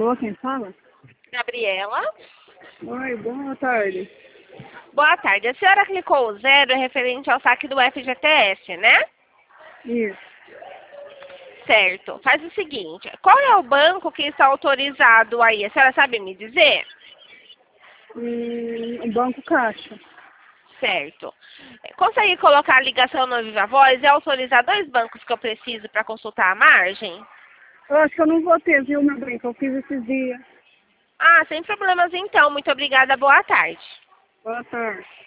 Alô, quem fala? Gabriela. Oi, boa tarde. Boa tarde. A senhora clicou o 0 referente ao saque do FGTS, né? Isso. Certo. Faz o seguinte, qual é o banco que está autorizado aí? A senhora sabe me dizer? O Banco Caixa. Certo. Consegue colocar a ligação no Viva Voz e autorizar 2 bancos que eu preciso para consultar a margem? Eu acho que eu não vou ter, viu, meu bem, que eu fiz esses dias. Ah, sem problemas então. Muito obrigada. Boa tarde. Boa tarde.